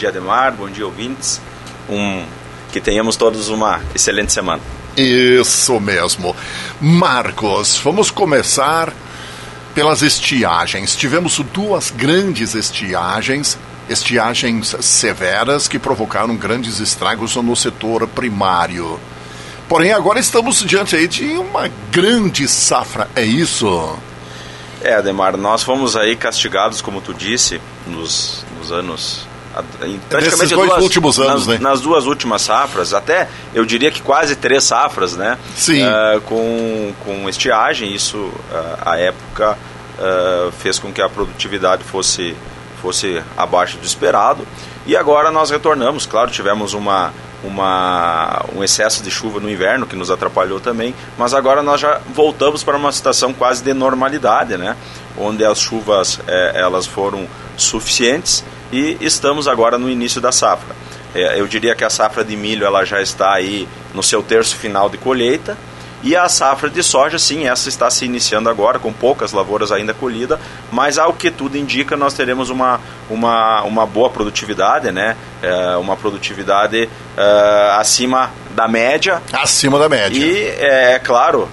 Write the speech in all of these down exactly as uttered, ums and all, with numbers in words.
dia, Ademar, bom dia, ouvintes. Um, que tenhamos todos uma excelente semana. Isso mesmo. Marcos, vamos começar pelas estiagens. Tivemos duas grandes estiagens, estiagens severas que provocaram grandes estragos no setor primário. Porém, agora estamos diante aí de uma grande safra, é isso? É, Ademar, nós fomos aí castigados, como tu disse, nos, nos anos... Praticamente Nesses dois duas, últimos anos, nas, né? Nas duas últimas safras, até eu diria que quase três safras, né? Sim. Uh, com, com estiagem, isso, uh, à época, uh, fez com que a produtividade fosse, fosse abaixo do esperado. E agora nós retornamos, claro, tivemos uma, uma, um excesso de chuva no inverno, que nos atrapalhou também, mas agora nós já voltamos para uma situação quase de normalidade, né? Onde as chuvas eh, elas foram suficientes. E estamos agora no início da safra. É, eu diria que a safra de milho ela já está aí no seu terço final de colheita. E a safra de soja, sim, essa está se iniciando agora, com poucas lavouras ainda colhidas. Mas, ao que tudo indica, nós teremos uma, uma, uma boa produtividade, né? É, uma produtividade é, acima da média. Acima da média. E, é, é claro,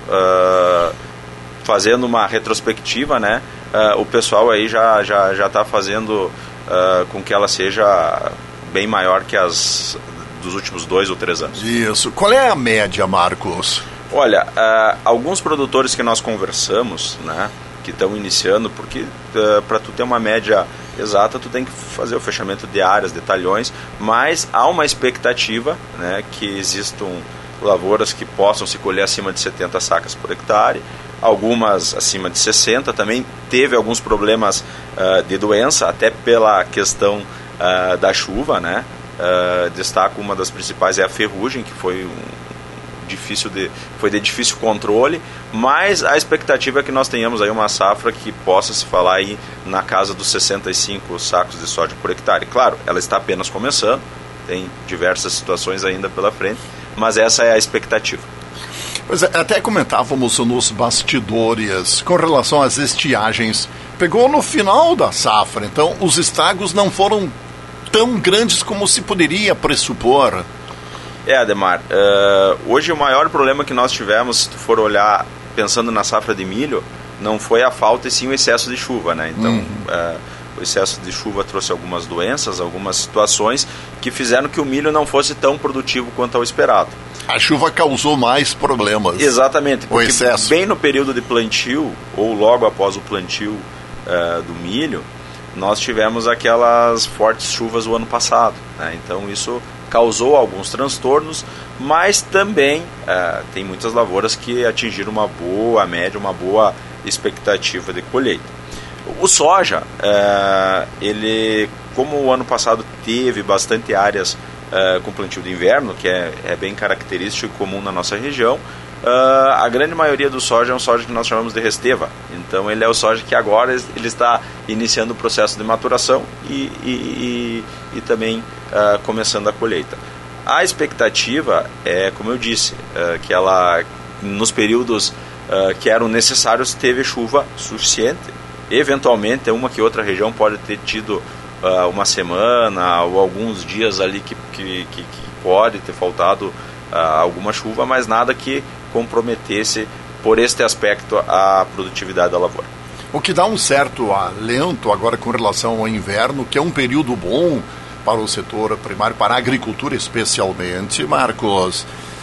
é, fazendo uma retrospectiva, né? É, o pessoal aí já já já está fazendo... Uh, com que ela seja bem maior que as dos últimos dois ou três anos. Isso. Qual é a média, Marcos? Olha, uh, alguns produtores que nós conversamos, né, que estão iniciando, porque uh, para tu ter uma média exata, tu tem que fazer o fechamento de áreas, de talhões, mas há uma expectativa, né, que existam lavouras que possam se colher acima de setenta sacas por hectare, algumas acima de sessenta, também teve alguns problemas uh, de doença, até pela questão uh, da chuva, né? Uh, destaco uma das principais é a ferrugem, que foi um difícil de, foi de difícil controle, mas a expectativa é que nós tenhamos aí uma safra que possa se falar aí na casa dos sessenta e cinco sacos de soja por hectare. Claro, ela está apenas começando, tem diversas situações ainda pela frente, mas essa é a expectativa. Pois é, até comentávamos nos bastidores com relação às estiagens. Pegou no final da safra, então os estragos não foram tão grandes como se poderia pressupor. É, Ademar, uh, hoje o maior problema que nós tivemos, se tu for olhar pensando na safra de milho, não foi a falta e sim o excesso de chuva, né? Então, uhum. uh, o excesso de chuva trouxe algumas doenças, algumas situações que fizeram que o milho não fosse tão produtivo quanto ao esperado. A chuva causou mais problemas. Exatamente, porque o excesso. Bem no período de plantio, ou logo após o plantio uh, do milho, nós tivemos aquelas fortes chuvas o ano passado, né? Então isso causou alguns transtornos, mas também uh, tem muitas lavouras que atingiram uma boa média, uma boa expectativa de colheita. O soja, uh, ele, como o ano passado teve bastante áreas Uh, com plantio de inverno, que é, é bem característico e comum na nossa região, uh, a grande maioria do soja é um soja que nós chamamos de resteva. Então ele é o soja que agora ele está iniciando o processo de maturação e, e, e, e também uh, começando a colheita. A expectativa é, como eu disse, uh, que ela, nos períodos uh, que eram necessários, teve chuva suficiente. Eventualmente, uma que outra região pode ter tido Uh, uma semana ou alguns dias ali que, que, que, que pode ter faltado uh, alguma chuva, mas nada que comprometesse, por este aspecto, a produtividade da lavoura. O que dá um certo alento agora com relação ao inverno, que é um período bom para o setor primário, para a agricultura especialmente, Marcos,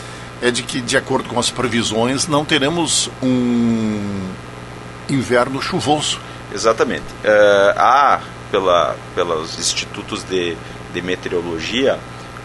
é de que, de acordo com as previsões, não teremos um inverno chuvoso. Exatamente. Uh, há Pela, pelos institutos de, de meteorologia,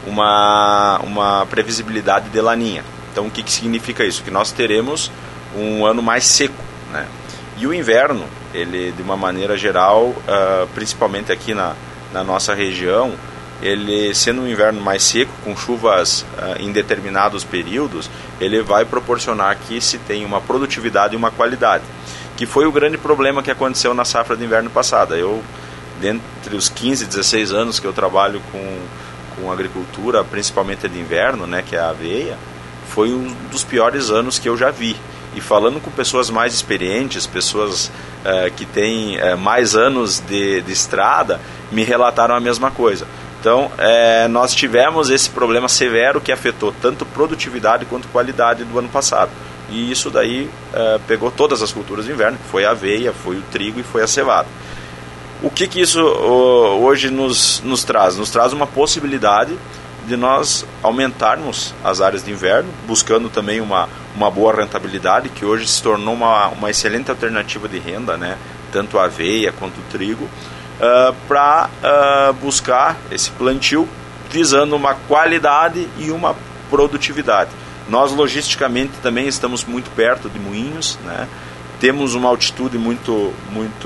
uma, uma previsibilidade de laninha. Então, o que, que significa isso? Que nós teremos um ano mais seco, né? E o inverno, ele, de uma maneira geral, uh, principalmente aqui na, na nossa região, ele, sendo um inverno mais seco, com chuvas uh, em determinados períodos, ele vai proporcionar que se tenha uma produtividade e uma qualidade, que foi o grande problema que aconteceu na safra de inverno passada. Eu dentre os quinze, dezesseis anos que eu trabalho com, com agricultura, principalmente de inverno, né, que é a aveia, foi um dos piores anos que eu já vi. E falando com pessoas mais experientes, pessoas uh, que têm uh, mais anos de, de estrada, me relataram a mesma coisa. Então, é, nós tivemos esse problema severo que afetou tanto produtividade quanto qualidade do ano passado. E isso daí é, pegou todas as culturas de inverno, que foi a aveia, foi o trigo e foi a cevada. O que, que isso hoje nos, nos traz? Nos traz uma possibilidade de nós aumentarmos as áreas de inverno, buscando também uma, uma boa rentabilidade, que hoje se tornou uma, uma excelente alternativa de renda, né? Tanto a aveia quanto o trigo, uh, para uh, buscar esse plantio visando uma qualidade e uma produtividade. Nós logisticamente também estamos muito perto de Moinhos, né? Temos uma altitude muito, muito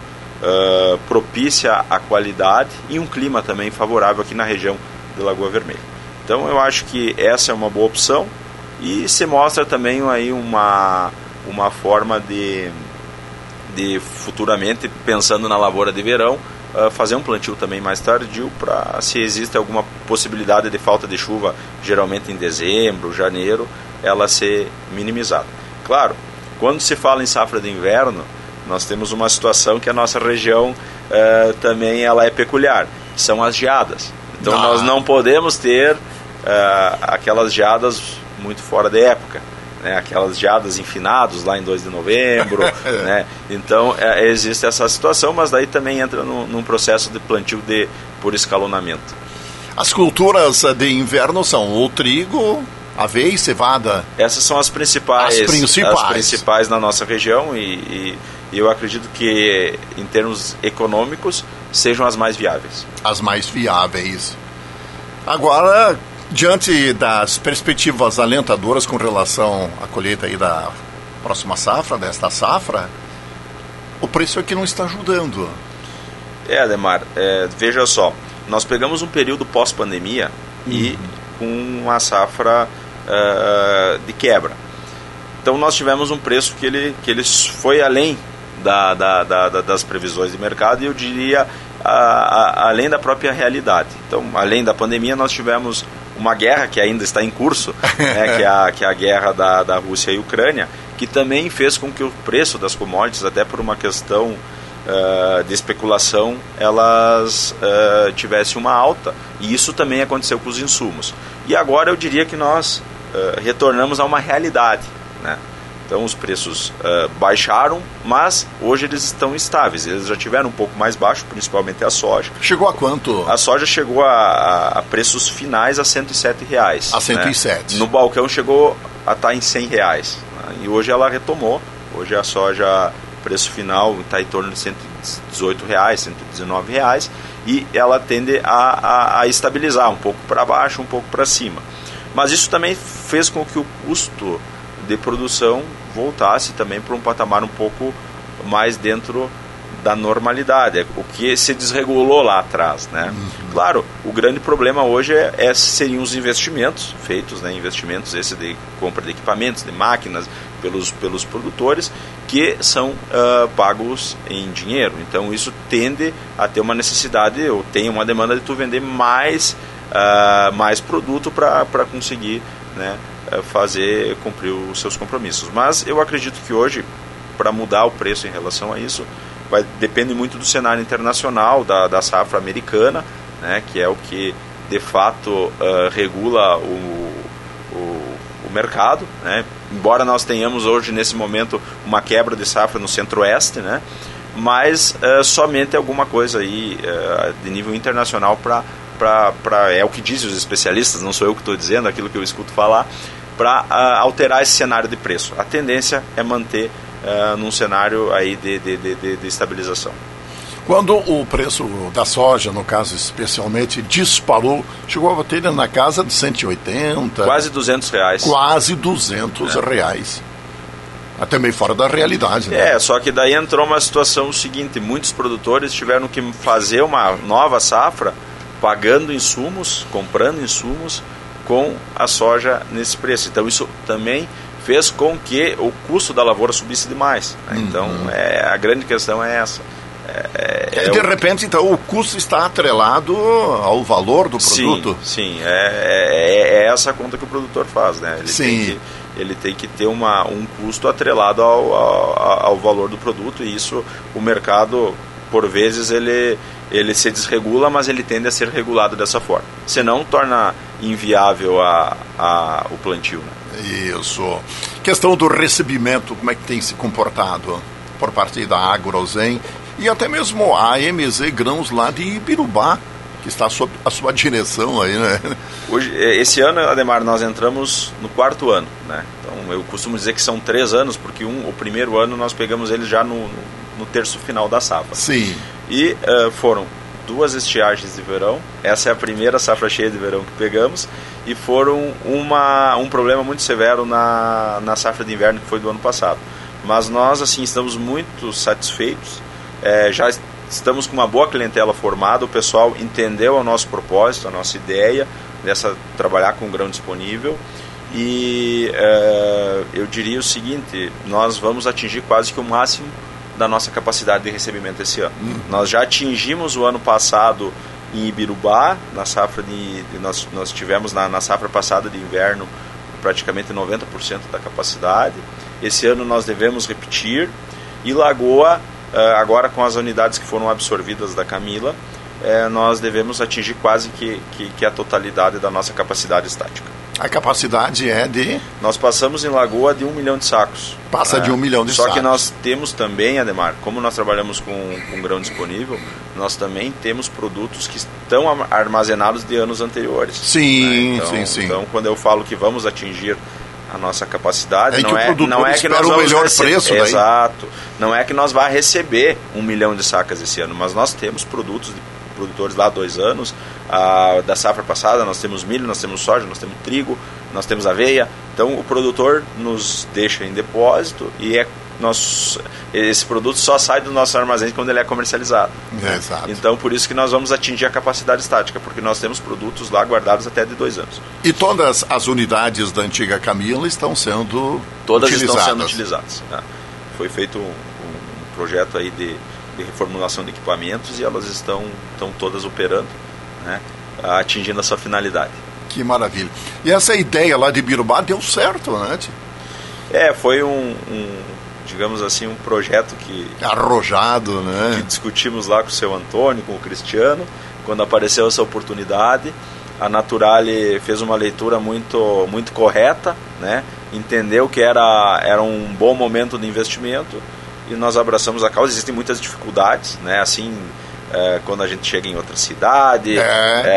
uh, propícia à qualidade e um clima também favorável aqui na região de Lagoa Vermelha. Então eu acho que essa é uma boa opção e se mostra também aí uma, uma forma de, de futuramente, pensando na lavoura de verão, uh, fazer um plantio também mais tardio para, se existe alguma possibilidade de falta de chuva, geralmente em dezembro, janeiro, ela ser minimizada. Claro, quando se fala em safra de inverno, nós temos uma situação que a nossa região uh, também ela é peculiar, são as geadas. Então ah. nós não podemos ter uh, aquelas geadas muito fora de época, né? Aquelas geadas em finados lá em dois de novembro, né? Então é, existe essa situação, mas daí também entra no, num processo de plantio de, por escalonamento. As culturas de inverno são o trigo, aveia e cevada. Essas são as principais, as principais, as principais na nossa região e, e, e eu acredito que em termos econômicos sejam as mais viáveis. As mais viáveis. Agora, diante das perspectivas alentadoras com relação à colheita aí da próxima safra, desta safra, o preço é que não está ajudando. É, Ademar, é, veja só, nós pegamos um período pós-pandemia uhum. e com uma safra uh, de quebra. Então nós tivemos um preço que ele, que ele foi além da, da, da, das previsões de mercado e eu diria a, a, além da própria realidade. Então, além da pandemia, nós tivemos uma guerra que ainda está em curso, né, que, é a, que é a guerra da, da Rússia e Ucrânia, que também fez com que o preço das commodities, até por uma questão uh, de especulação, elas uh, tivessem uma alta. E isso também aconteceu com os insumos. E agora eu diria que nós uh, retornamos a uma realidade, né? Então os preços uh, baixaram, mas hoje eles estão estáveis. Eles já tiveram um pouco mais baixo, principalmente a soja. Chegou a quanto? A soja chegou a, a preços finais a cento e sete reais. A cento e sete. Né? No balcão chegou a estar em cem reais. Né? E hoje ela retomou. Hoje a soja, preço final, está em torno de cento e dezoito reais, cento e dezenove reais. E ela tende a, a, a estabilizar um pouco para baixo, um pouco para cima. Mas isso também fez com que o custo de produção voltasse também para um patamar um pouco mais dentro da normalidade, o que se desregulou lá atrás, né? Uhum. Claro, o grande problema hoje é, é, seriam os investimentos feitos, né? Investimentos esse de compra de equipamentos, de máquinas pelos, pelos produtores, que são uh, pagos em dinheiro. Então isso tende a ter uma necessidade, ou tem uma demanda de tu vender mais, uh, mais produto para conseguir, né, fazer cumprir os seus compromissos. Mas eu acredito que hoje, para mudar o preço em relação a isso, vai, depende muito do cenário internacional, da, da safra americana, né, que é o que de fato uh, regula o, o, o mercado, né? Embora nós tenhamos hoje nesse momento uma quebra de safra no centro-oeste, né, mas uh, somente alguma coisa aí uh, de nível internacional para Pra, pra, é o que dizem os especialistas, não sou eu que estou dizendo, aquilo que eu escuto falar, para uh, alterar esse cenário de preço. A tendência é manter uh, num cenário aí de, de, de, de estabilização. Quando o preço da soja, no caso especialmente, disparou, chegou a bater na casa de cento e oitenta... Quase duzentos reais. Quase duzentos é. reais. Até meio fora da realidade, né? É, só que daí entrou uma situação seguinte, muitos produtores tiveram que fazer uma nova safra, pagando insumos, comprando insumos com a soja nesse preço. Então isso também fez com que o custo da lavoura subisse demais, né? Uhum. Então é, a grande questão é essa. É, é, de o... repente, então, o custo está atrelado ao valor do produto? Sim, sim. É, é, é essa a conta que o produtor faz, né? Ele sim. Tem que, ele tem que ter uma, um custo atrelado ao, ao, ao valor do produto, e isso o mercado, por vezes, ele... ele se desregula, mas ele tende a ser regulado dessa forma. Senão, torna inviável a, a, o plantio. Né? Isso. Questão do recebimento, como é que tem se comportado por parte da Agrozen e até mesmo a M Z Grãos lá de Ibirubá, que está sob a sua direção aí, né? Hoje, esse ano, Ademar, nós entramos no quarto ano, né? Então, eu costumo dizer que são três anos, porque um, o primeiro ano nós pegamos eles já no, no, no terço final da safra. Sim. E uh, foram duas estiagens de verão, essa é a primeira safra cheia de verão que pegamos, e foram uma, um problema muito severo na, na safra de inverno que foi do ano passado. Mas nós, assim, estamos muito satisfeitos, é, já estamos com uma boa clientela formada, o pessoal entendeu o nosso propósito, a nossa ideia dessa trabalhar com grão disponível, e é, eu diria o seguinte, nós vamos atingir quase que o máximo da nossa capacidade de recebimento esse ano. Uhum. Nós já atingimos o ano passado em Ibirubá, na safra de, de nós, nós tivemos na, na safra passada de inverno praticamente noventa por cento da capacidade. Esse ano nós devemos repetir, e Lagoa, agora com as unidades que foram absorvidas da Camila, nós devemos atingir quase que, que, que a totalidade da nossa capacidade estática. A capacidade é de? Nós passamos em Lagoa de um milhão de sacos. Passa de um milhão de Só sacos. Só que nós temos também, Ademar, como nós trabalhamos com, com grão disponível, nós também temos produtos que estão armazenados de anos anteriores. Sim, né? então, sim, sim. Então, quando eu falo que vamos atingir a nossa capacidade, é não, que é, não é que nós vamos o melhor receber, preço daí. Exato. Não é que nós vá receber um milhão de sacas esse ano, mas nós temos produtos de produtores lá há dois anos, ah, da safra passada, nós temos milho, nós temos soja, nós temos trigo, nós temos aveia. Então o produtor nos deixa em depósito e é nós, esse produto só sai do nosso armazém quando ele é comercializado. É, exato. Então por isso que nós vamos atingir a capacidade estática, porque nós temos produtos lá guardados até de dois anos. E todas as unidades da antiga Camila estão sendo todas utilizadas? Estão sendo utilizadas. Né? Foi feito um, um projeto aí de de reformulação de equipamentos e elas estão, estão todas operando, né, atingindo a sua finalidade. Que maravilha. E essa ideia lá de Ibirubá deu certo, né? É, foi um, um digamos assim, um projeto que... Arrojado, né? Que discutimos lá com o seu Antônio, com o Cristiano, quando apareceu essa oportunidade. A Naturale fez uma leitura muito, muito correta, né? Entendeu que era, era um bom momento de investimento, e nós abraçamos a causa. Existem muitas dificuldades, né? Assim, é, quando a gente chega em outra cidade, é.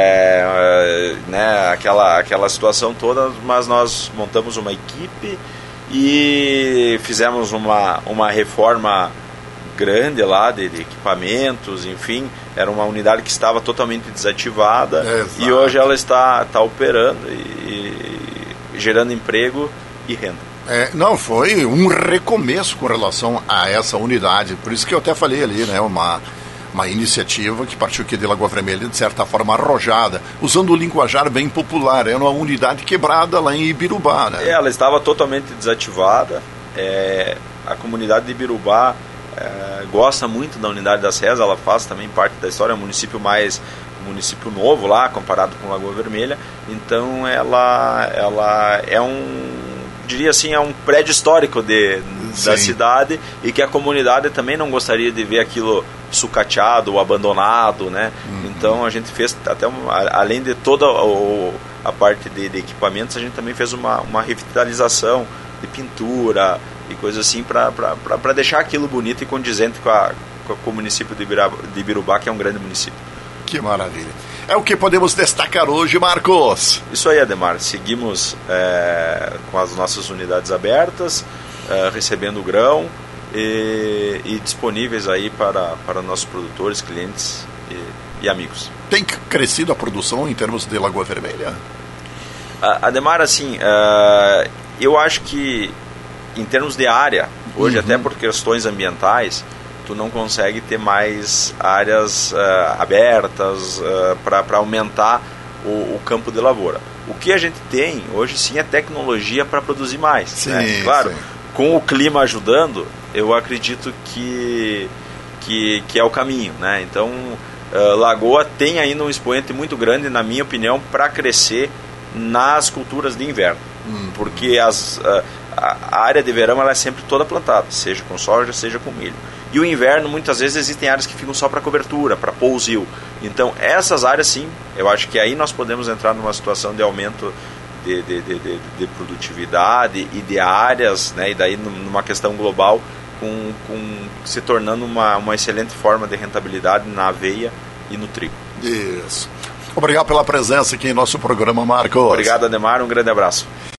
É, né? aquela, aquela situação toda, mas nós montamos uma equipe e fizemos uma, uma reforma grande lá de, de equipamentos, enfim, era uma unidade que estava totalmente desativada. Exato. E hoje ela está, está operando e, e gerando emprego e renda. É, não, foi um recomeço com relação a essa unidade, por isso que eu até falei ali, né, uma, uma iniciativa que partiu aqui de Lagoa Vermelha, de certa forma arrojada, usando o linguajar bem popular, era uma unidade quebrada lá em Ibirubá, né? É, ela estava totalmente desativada, é, a comunidade de Ibirubá é, gosta muito da unidade das Serras, ela faz também parte da história, é um município mais... um município novo lá, comparado com Lagoa Vermelha, então ela, ela é um... diria assim, é um prédio histórico de, da cidade, e que a comunidade também não gostaria de ver aquilo sucateado ou abandonado, né? Uhum. Então a gente fez até, uma, além de toda o, a parte de, de equipamentos, a gente também fez uma, uma revitalização de pintura e coisas assim para deixar aquilo bonito e condizente com, a, com o município de Ibirubá, de Ibirubá, que é um grande município. Que maravilha. É o que podemos destacar hoje, Marcos. Isso aí, Ademar. Seguimos é, com as nossas unidades abertas, é, recebendo grão e, e disponíveis aí para, para nossos produtores, clientes e, e amigos. Tem crescido a produção em termos de Lagoa Vermelha? Ademar, assim, uh, eu acho que em termos de área, hoje, uhum, até por questões ambientais, tu não consegue ter mais áreas uh, abertas uh, para aumentar o, o campo de lavoura. O que a gente tem hoje sim é tecnologia para produzir mais. Sim, né? Claro, sim. Com o clima ajudando, eu acredito que, que, que é o caminho. Né? Então, uh, Lagoa tem ainda um expoente muito grande, na minha opinião, para crescer nas culturas de inverno. Hum. Porque as, uh, a área de verão ela é sempre toda plantada, seja com soja, seja com milho. E o inverno, muitas vezes, existem áreas que ficam só para cobertura, para pousio. Então, essas áreas, sim, eu acho que aí nós podemos entrar numa situação de aumento de, de, de, de, de produtividade e de áreas, né, e daí numa questão global, com, com, se tornando uma, uma excelente forma de rentabilidade na aveia e no trigo. Isso. Obrigado pela presença aqui em nosso programa, Marcos. Obrigado, Ademar. Um grande abraço.